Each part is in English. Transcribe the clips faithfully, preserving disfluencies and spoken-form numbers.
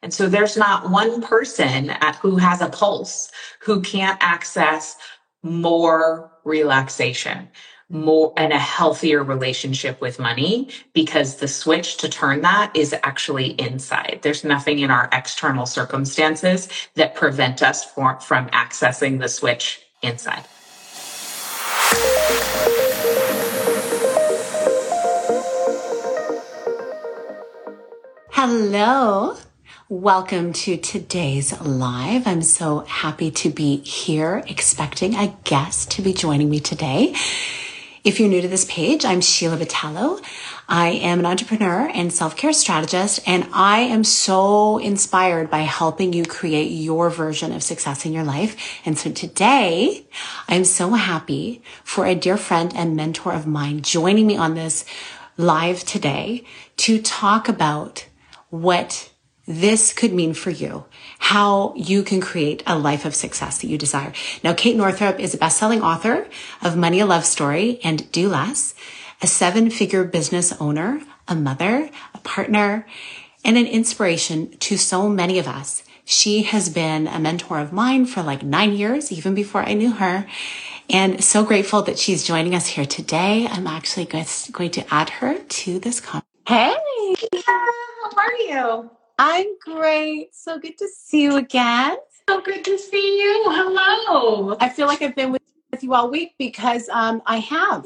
And so there's not one person at, who has a pulse who can't access more relaxation, more and a healthier relationship with money, because the switch to turn that is actually inside. There's nothing in our external circumstances that prevent us for, from accessing the switch inside. Hello. Welcome to today's live. I'm so happy to be here, expecting a guest to be joining me today. If you're new to this page, I'm Sheila Botelho. I am an entrepreneur and self-care strategist, and I am so inspired by helping you create your version of success in your life. And so today, I'm so happy for a dear friend and mentor of mine joining me on this live today to talk about what this could mean for you, how you can create a life of success that you desire. Now, Kate Northrup is a best-selling author of Money, a Love Story, and Do Less, a seven-figure business owner, a mother, a partner, and an inspiration to so many of us. She has been a mentor of mine for like nine years, even before I knew her. And so grateful that she's joining us here today. I'm actually going to add her to this conversation. Hey! How are you? I'm great. So good to see you again. So good to see you. Hello. I feel like I've been with you all week because um, I have.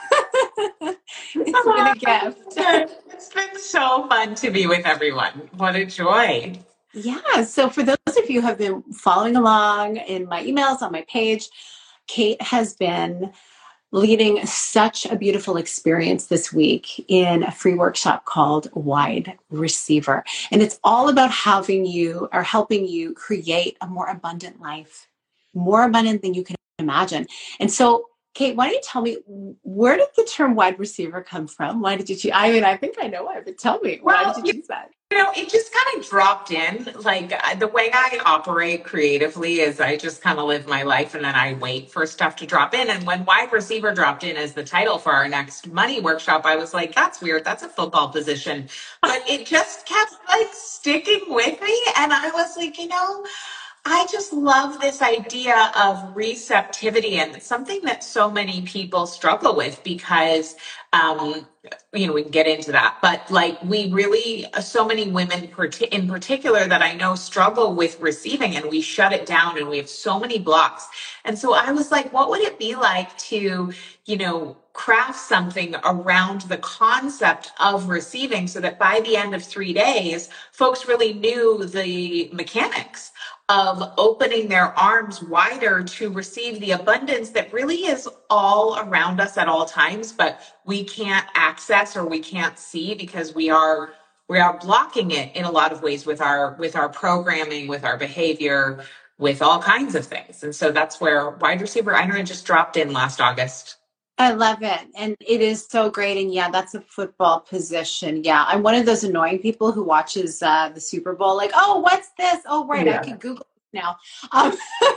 It's been a gift. It's been so fun to be with everyone. What a joy. Yeah. So for those of you who have been following along in my emails on my page, Kate has been leading such a beautiful experience this week in a free workshop called Wide Receiver. And it's all about having you or helping you create a more abundant life, more abundant than you can imagine. And so, Kate, why don't you tell me, where did the term wide receiver come from? Why did you choose? I mean, I think I know why, but tell me, well, why did you choose that? You know, it just kind of dropped in. Like the way I operate creatively is I just kind of live my life and then I wait for stuff to drop in. And when Wide Receiver dropped in as the title for our next money workshop, I was like, that's weird. That's a football position. But it just kept like sticking with me. And I was like, you know, I just love this idea of receptivity, and it's something that so many people struggle with because, um, you know, we can get into that, but like we really, so many women in particular that I know struggle with receiving, and we shut it down and we have so many blocks. And so I was like, what would it be like to, you know, craft something around the concept of receiving so that by the end of three days, folks really knew the mechanics of opening their arms wider to receive the abundance that really is all around us at all times, but we can't access or we can't see because we are we are blocking it in a lot of ways with our with our programming, with our behavior, with all kinds of things. And so that's where Wide Receiver, I know it just dropped in last August. I love it. And it is so great. And yeah, that's a football position. Yeah. I'm one of those annoying people who watches uh, the Super Bowl, like, oh, what's this? Oh, right. Yeah. I can Google it now. Um,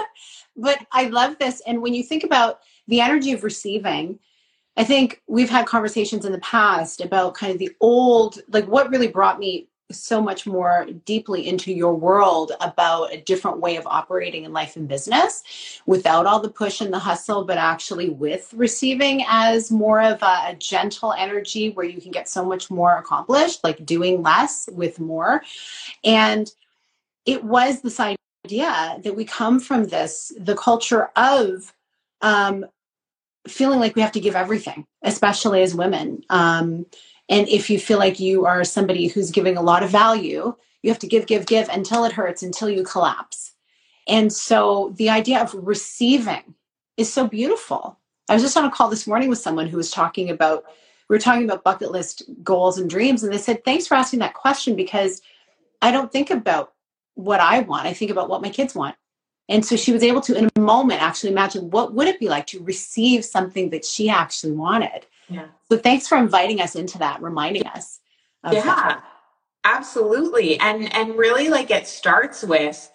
but I love this. And when you think about the energy of receiving, I think we've had conversations in the past about kind of the old, like what really brought me so much more deeply into your world about a different way of operating in life and business without all the push and the hustle, but actually with receiving as more of a, a gentle energy where you can get so much more accomplished, like doing less with more. And it was this idea that we come from this, the culture of um, feeling like we have to give everything, especially as women. Um, And if you feel like you are somebody who's giving a lot of value, you have to give, give, give until it hurts, until you collapse. And so the idea of receiving is so beautiful. I was just on a call this morning with someone who was talking about, we were talking about bucket list goals and dreams. And they said, thanks for asking that question, because I don't think about what I want. I think about what my kids want. And so she was able to, in a moment, actually imagine what would it be like to receive something that she actually wanted. Yeah. So thanks for inviting us into that, reminding us. Of yeah, that. Absolutely. And and really, like, it starts with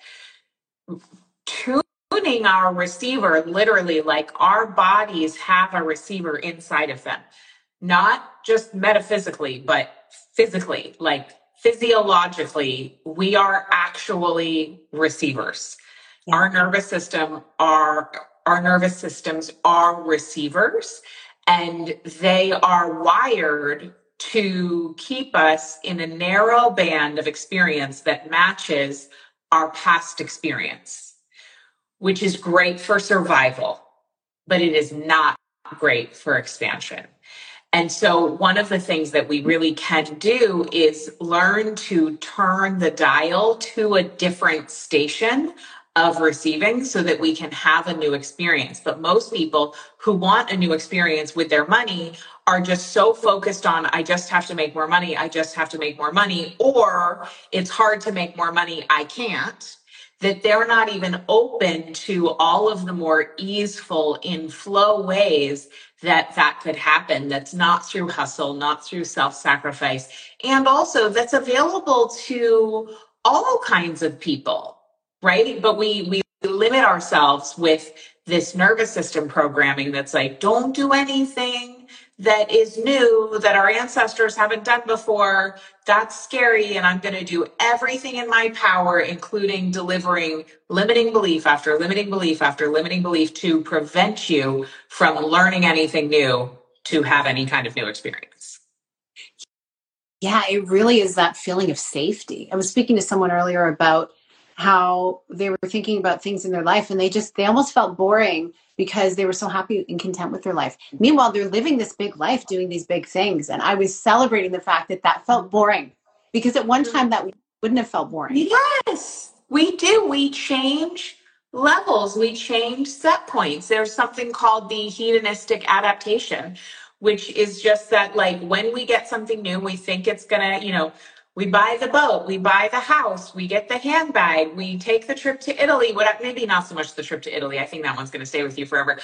tuning our receiver, literally, like our bodies have a receiver inside of them, not just metaphysically, but physically, like physiologically, we are actually receivers. Yeah. Our nervous system are our nervous systems are receivers, and they are wired to keep us in a narrow band of experience that matches our past experience, which is great for survival, but it is not great for expansion. And so one of the things that we really can do is learn to turn the dial to a different station of receiving so that we can have a new experience. But most people who want a new experience with their money are just so focused on, I just have to make more money, I just have to make more money, or it's hard to make more money, I can't, that they're not even open to all of the more easeful, in flow ways that that could happen. That's not through hustle, not through self-sacrifice, and also that's available to all kinds of people, right? But we we limit ourselves with this nervous system programming that's like, don't do anything that is new that our ancestors haven't done before. That's scary, and I'm going to do everything in my power, including delivering limiting belief after limiting belief after limiting belief to prevent you from learning anything new to have any kind of new experience. Yeah, it really is that feeling of safety. I was speaking to someone earlier about how they were thinking about things in their life, and they just, they almost felt boring because they were so happy and content with their life. Meanwhile, they're living this big life, doing these big things. And I was celebrating the fact that that felt boring, because at one time that wouldn't have felt boring. Yes, we do. We change levels. We change set points. There's something called the hedonistic adaptation, which is just that, like, when we get something new, we think it's gonna, you know, we buy the boat, we buy the house, we get the handbag, we take the trip to Italy. What, maybe not so much the trip to Italy. I think that one's going to stay with you forever.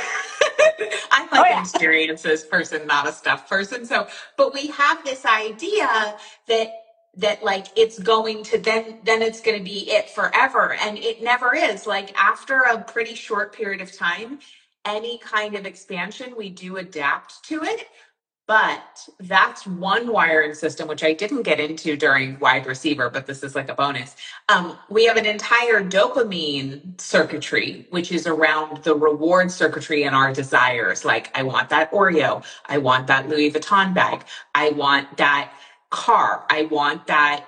I'm like oh, yeah. an experiences person, not a stuff person. So, but we have this idea that that like it's going to then then it's going to be it forever, and it never is. Like, after a pretty short period of time, any kind of expansion, we do adapt to it. But that's one wiring system, which I didn't get into during Wide Receiver, but this is like a bonus. Um, we have an entire dopamine circuitry, which is around the reward circuitry and our desires. Like, I want that Oreo. I want that Louis Vuitton bag. I want that car. I want that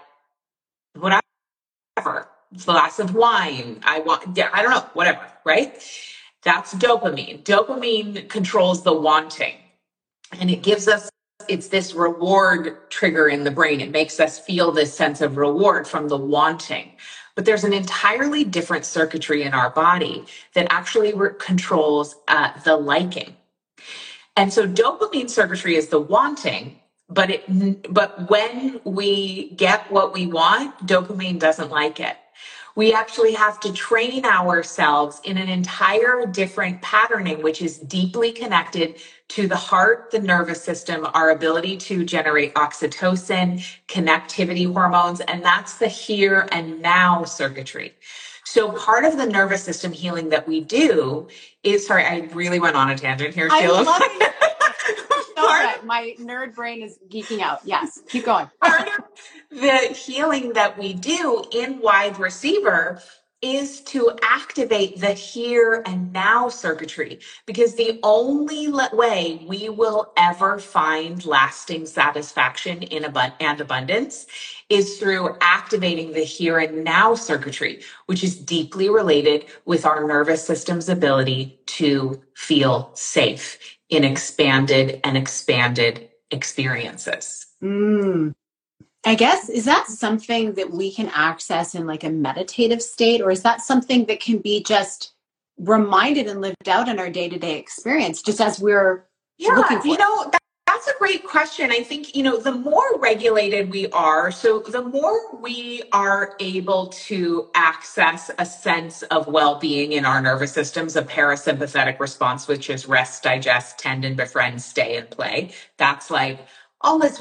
whatever, glass of wine. I want, yeah, I don't know, whatever, right? That's dopamine. Dopamine controls the wanting. And it gives us, it's this reward trigger in the brain. It makes us feel this sense of reward from the wanting. But there's an entirely different circuitry in our body that actually re- controls uh, the liking. And so dopamine circuitry is the wanting, but it, but when we get what we want, dopamine doesn't like it. We actually have to train ourselves in an entire different patterning, which is deeply connected to the heart, the nervous system, our ability to generate oxytocin, connectivity hormones, and that's the here and now circuitry. So part of the nervous system healing that we do is, sorry, I really went on a tangent here, Sheila. I love it. Part, my nerd brain is geeking out. Yes, keep going. Part of the healing that we do in Wide Receiver is to activate the here and now circuitry, because the only way we will ever find lasting satisfaction in abund- and abundance is through activating the here and now circuitry, which is deeply related with our nervous system's ability to feel safe in expanded and expanded experiences. Mm. I guess, is that something that we can access in like a meditative state, or is that something that can be just reminded and lived out in our day-to-day experience, just as we're yeah, looking for? You know, that, that's a great question. I think, you know, the more regulated we are, so the more we are able to access a sense of well-being in our nervous systems, a parasympathetic response, which is rest, digest, tend, and befriend, stay, and play. That's like, all is well.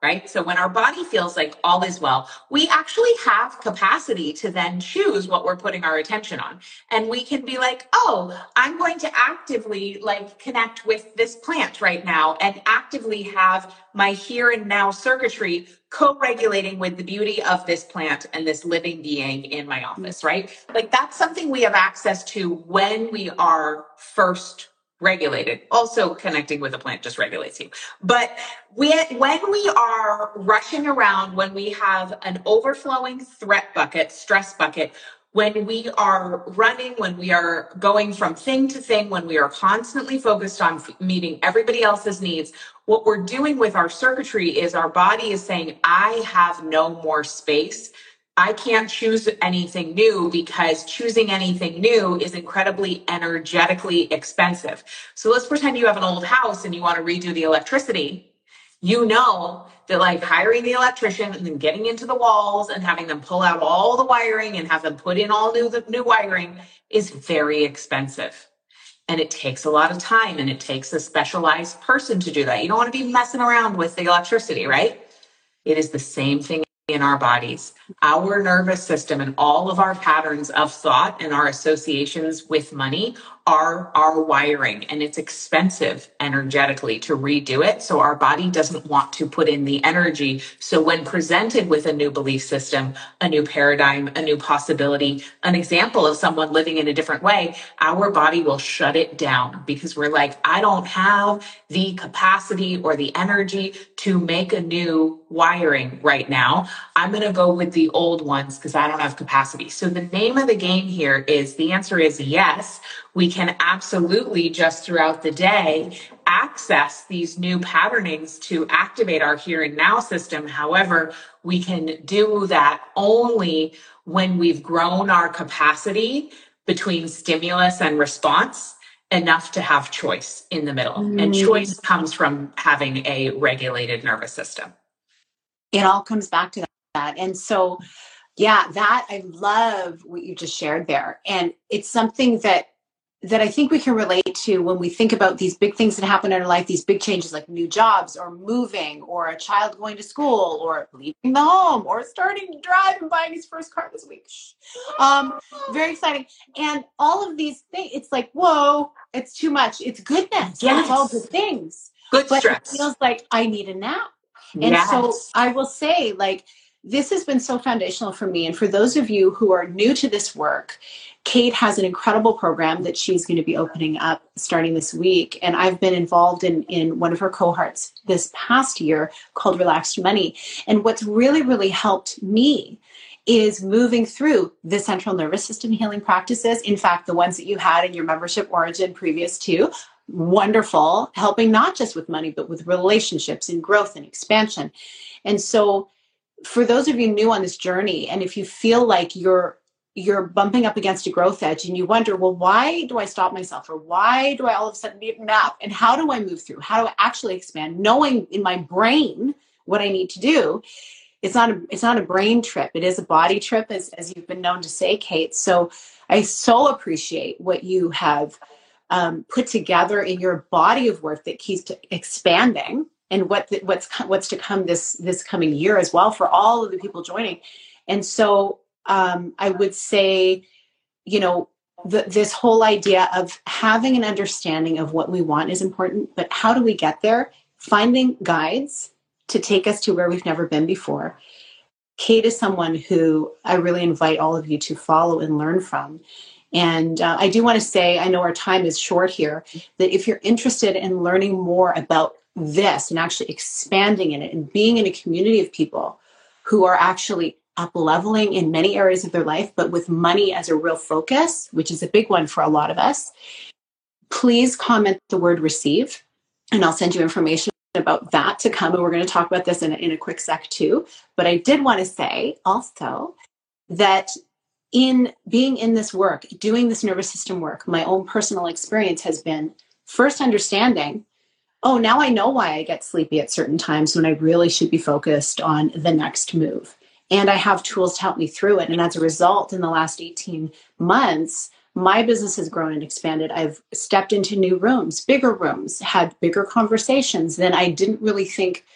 right? So when our body feels like all is well, we actually have capacity to then choose what we're putting our attention on. And we can be like, oh, I'm going to actively like connect with this plant right now and actively have my here and now circuitry co-regulating with the beauty of this plant and this living being in my office, right? Like that's something we have access to when we are first regulated. Also connecting with a plant just regulates you. But we, when we are rushing around, when we have an overflowing threat bucket, stress bucket, when we are running, when we are going from thing to thing, when we are constantly focused on f- meeting everybody else's needs, what we're doing with our circuitry is our body is saying, I have no more space. I can't choose anything new because choosing anything new is incredibly energetically expensive. So let's pretend you have an old house and you want to redo the electricity. You know that like hiring the electrician and then getting into the walls and having them pull out all the wiring and have them put in all new, the new wiring is very expensive. And it takes a lot of time and it takes a specialized person to do that. You don't want to be messing around with the electricity, right? It is the same thing in our bodies. Our nervous system and all of our patterns of thought and our associations with money are our wiring, and it's expensive energetically to redo it. So our body doesn't want to put in the energy. So when presented with a new belief system, a new paradigm, a new possibility, an example of someone living in a different way, our body will shut it down because we're like, I don't have the capacity or the energy to make a new wiring right now. I'm going to go with the old ones because I don't have capacity. So the name of the game here is, the answer is yes. We can absolutely just throughout the day access these new patternings to activate our here and now system. However, we can do that only when we've grown our capacity between stimulus and response enough to have choice in the middle. Mm. And choice comes from having a regulated nervous system. It all comes back to that. And so, yeah, that I love what you just shared there. And it's something that that I think we can relate to when we think about these big things that happen in our life, these big changes like new jobs or moving or a child going to school or leaving the home or starting to drive and buying his first car this week. Um, very exciting. And all of these things, it's like, whoa, it's too much. It's goodness. Yes. And it's all good things. Good but stress. It feels like I need a nap. And yes. so I will say, like, this has been so foundational for me. And for those of you who are new to this work, Kate has an incredible program that she's going to be opening up starting this week. And I've been involved in, in one of her cohorts this past year called Relaxed Money. And what's really, really helped me is moving through the central nervous system healing practices. In fact, the ones that you had in your membership origin previous to, wonderful, helping not just with money, but with relationships and growth and expansion. And so for those of you new on this journey, and if you feel like you're you're bumping up against a growth edge and you wonder, well, why do I stop myself? Or why do I all of a sudden need a nap? And how do I move through? How do I actually expand? Knowing in my brain what I need to do. It's not a, it's not a brain trip. It is a body trip, as, as you've been known to say, Kate. So I so appreciate what you have um, put together in your body of work that keeps expanding, and what the, what's what's to come this this coming year as well for all of the people joining. And so um, I would say, you know, the, this whole idea of having an understanding of what we want is important, but how do we get there? Finding guides to take us to where we've never been before. Kate is someone who I really invite all of you to follow and learn from. And uh, I do want to say, I know our time is short here, that if you're interested in learning more about this and actually expanding in it and being in a community of people who are actually up leveling in many areas of their life, but with money as a real focus, which is a big one for a lot of us, please comment the word receive, and I'll send you information about that to come. And we're going to talk about this in a, in a quick sec too. But I did want to say also that in being in this work, doing this nervous system work, my own personal experience has been first understanding, oh, now I know why I get sleepy at certain times when I really should be focused on the next move. And I have tools to help me through it. And as a result, in the last eighteen months, my business has grown and expanded. I've stepped into new rooms, bigger rooms, had bigger conversations than I didn't really think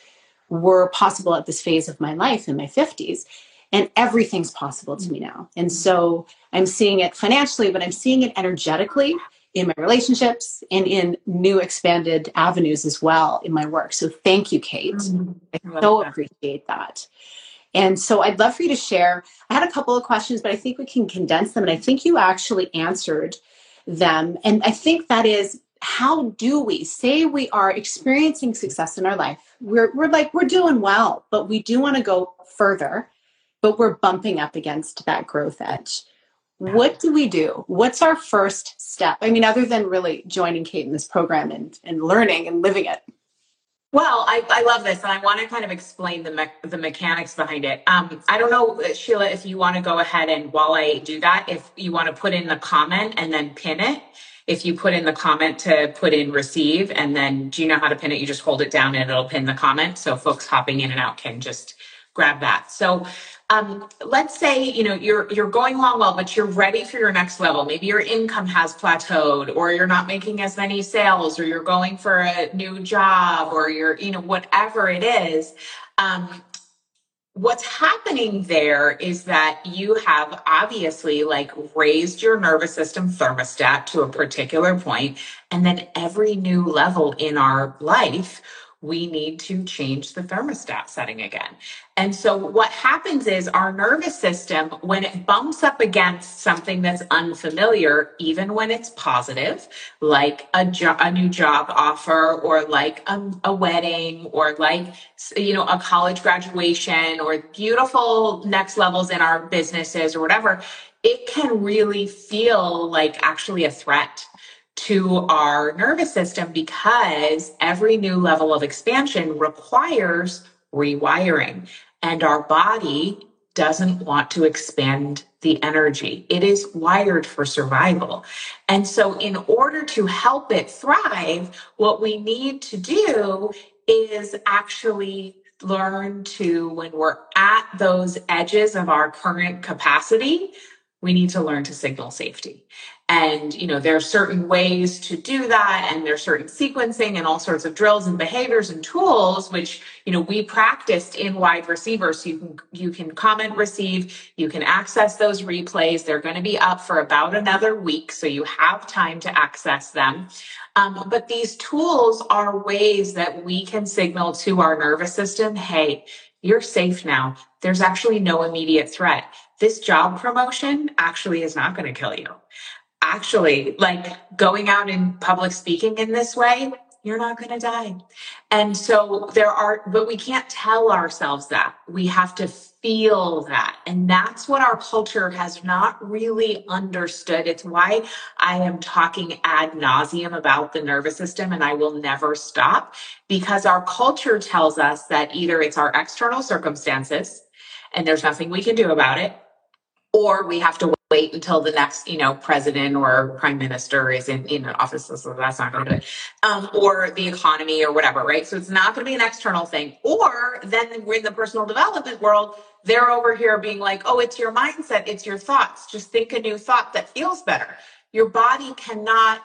were possible at this phase of my life in my fifties. And everything's possible to me now. And so I'm seeing it financially, but I'm seeing it energetically in my relationships and in new expanded avenues as well in my work. So thank you, Kate. Mm-hmm. I I love so that. appreciate that. And so I'd love for you to share. I had a couple of questions, but I think we can condense them. And I think you actually answered them. And I think that is, how do we say we are experiencing success in our life? We're, we're like, we're doing well, but we do want to go further, but we're bumping up against that growth edge. What do we do? What's our first step? I mean, other than really joining Kate in this program and, and learning and living it. Well, I, I love this, and I want to kind of explain the me- the mechanics behind it. Um, I don't know, Sheila, if you want to go ahead and while I do that, if you want to put in the comment and then pin it. If you put in the comment to put in receive, and then do you know how to pin it? You just hold it down and it'll pin the comment. So folks hopping in and out can just grab that. So um, let's say, you know, you're you're going along well, but you're ready for your next level. Maybe your income has plateaued, or you're not making as many sales, or you're going for a new job, or you're, you know, whatever it is. Um, what's happening there is that you have obviously like raised your nervous system thermostat to a particular point, and then every new level in our life, we need to change the thermostat setting again. And so what happens is our nervous system, when it bumps up against something that's unfamiliar, even when it's positive, like a, jo- a new job offer, or like a, a wedding, or like, you know, a college graduation, or beautiful next levels in our businesses or whatever, it can really feel like actually a threat to our nervous system, because every new level of expansion requires rewiring, and our body doesn't want to expand the energy. It is wired for survival. And so in order to help it thrive, what we need to do is actually learn to, when we're at those edges of our current capacity, we need to learn to signal safety. And, you know, there are certain ways to do that, and there's certain sequencing and all sorts of drills and behaviors and tools, which, you know, we practiced in Wide Receiver. So you can, you can comment, receive, you can access those replays. They're going to be up for about another week, so you have time to access them. Um, but these tools are ways that we can signal to our nervous system, hey, you're safe now. There's actually no immediate threat. This job promotion actually is not going to kill you. Actually, like going out in public speaking in this way, you're not going to die. And so there are, but we can't tell ourselves that. We have to feel that. And that's what our culture has not really understood. It's why I am talking ad nauseum about the nervous system, and I will never stop, because our culture tells us that either it's our external circumstances and there's nothing we can do about it, or we have to wait until the next, you know, president or prime minister is in, in office. So that's not going to do it. Um, or the economy or whatever, right? So it's not going to be an external thing. Or then we're in the personal development world. They're over here being like, oh, it's your mindset. It's your thoughts. Just think a new thought that feels better. Your body cannot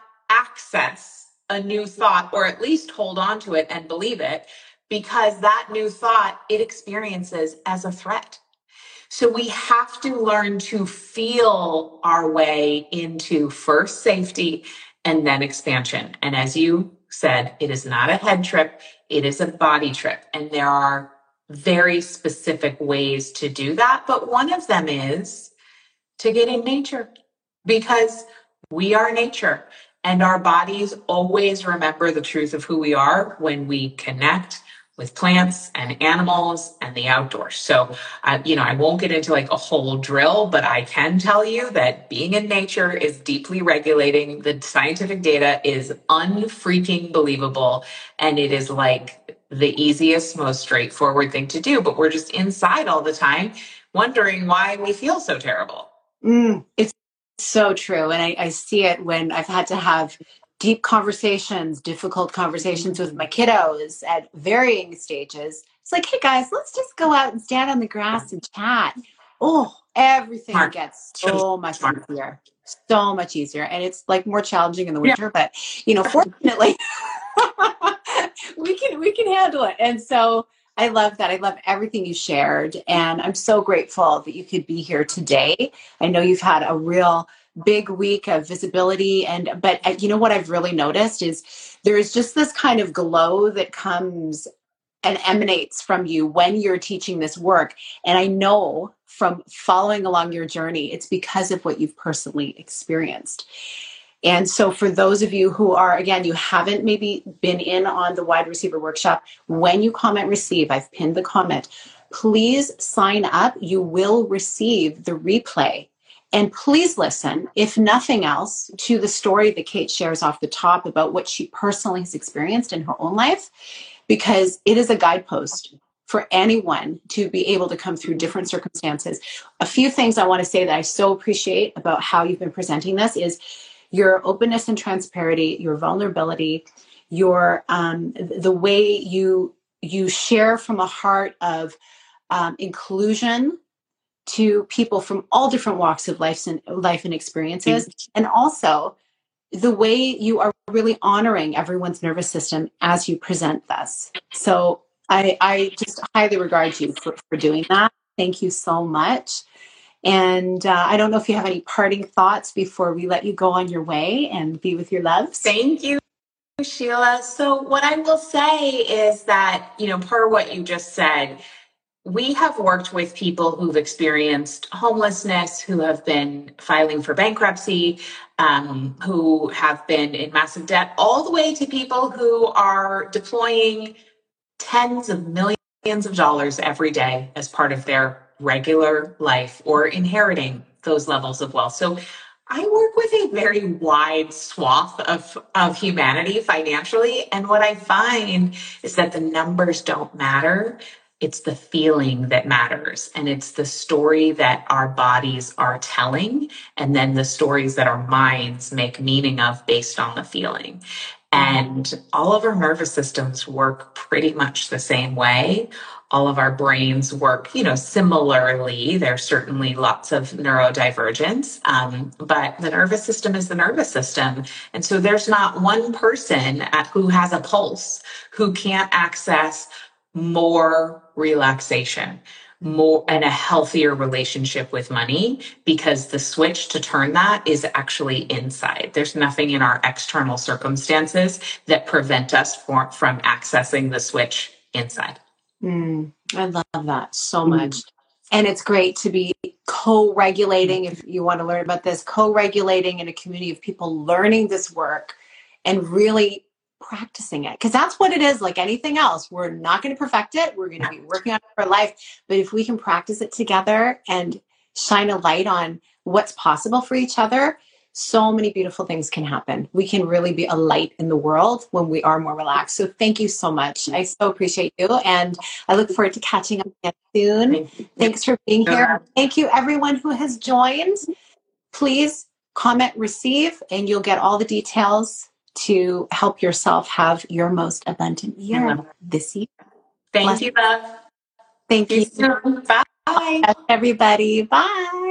access a new thought, or at least hold on to it and believe it, because that new thought it experiences as a threat. So we have to learn to feel our way into first safety and then expansion. And as you said, it is not a head trip, it is a body trip. And there are very specific ways to do that. But one of them is to get in nature, because we are nature, and our bodies always remember the truth of who we are when we connect with plants and animals and the outdoors. So, uh, you know, I won't get into like a whole drill, but I can tell you that being in nature is deeply regulating. The scientific data is unfreaking believable. And it is like the easiest, most straightforward thing to do. But we're just inside all the time, wondering why we feel so terrible. Mm, it's so true. And I, I see it when I've had to have deep conversations, difficult conversations with my kiddos at varying stages. It's like, hey guys, let's just go out and stand on the grass and chat. Oh, everything Smart. gets so much Smart. easier, so much easier. And it's like more challenging in the winter, yeah. But you know, fortunately, we can we can handle it. And so I love that. I love everything you shared. And I'm so grateful that you could be here today. I know you've had a real big week of visibility. And, but uh, you know what I've really noticed is there is just this kind of glow that comes and emanates from you when you're teaching this work. And I know from following along your journey, it's because of what you've personally experienced. And so for those of you who are, again, you haven't maybe been in on the Wide Receiver Workshop, when you comment receive, I've pinned the comment, please sign up. You will receive the replay. And please listen, if nothing else, to the story that Kate shares off the top about what she personally has experienced in her own life, because it is a guidepost for anyone to be able to come through different circumstances. A few things I want to say that I so appreciate about how you've been presenting this is your openness and transparency, your vulnerability, your um, the way you you share from a heart of um, inclusion to people from all different walks of life and life and experiences, and also the way you are really honoring everyone's nervous system as you present this. So I, I just highly regard you for, for doing that. Thank you so much. And uh, I don't know if you have any parting thoughts before we let you go on your way and be with your loves. Thank you, Sheila. So what I will say is that, you know, per what you just said, we have worked with people who've experienced homelessness, who have been filing for bankruptcy, um, who have been in massive debt, all the way to people who are deploying tens of millions of dollars every day as part of their regular life or inheriting those levels of wealth. So I work with a very wide swath of, of humanity financially. And what I find is that the numbers don't matter. It's the feeling that matters. And it's the story that our bodies are telling. And then the stories that our minds make meaning of based on the feeling. And all of our nervous systems work pretty much the same way. All of our brains work, you know, similarly. There's certainly lots of neurodivergence, um, but the nervous system is the nervous system. And so there's not one person at, who has a pulse who can't access more relaxation, more and a healthier relationship with money, because the switch to turn that is actually inside. There's nothing in our external circumstances that prevent us for, from accessing the switch inside. Mm, I love that so much. Mm. And it's great to be co-regulating, if you want to learn about this, co-regulating in a community of people learning this work and really practicing it. Because that's what it is, like anything else. We're not going to perfect it. We're going to be working on it for life. But if we can practice it together and shine a light on what's possible for each other, so many beautiful things can happen. We can really be a light in the world when we are more relaxed. So thank you so much. I so appreciate you. And I look forward to catching up again soon. Thanks for being here. Thank you, everyone who has joined. Please comment, receive, and you'll get all the details to help yourself have your most abundant year this year. Thank Bless you, love. Thank you. you. Bye. Bye, everybody. Bye.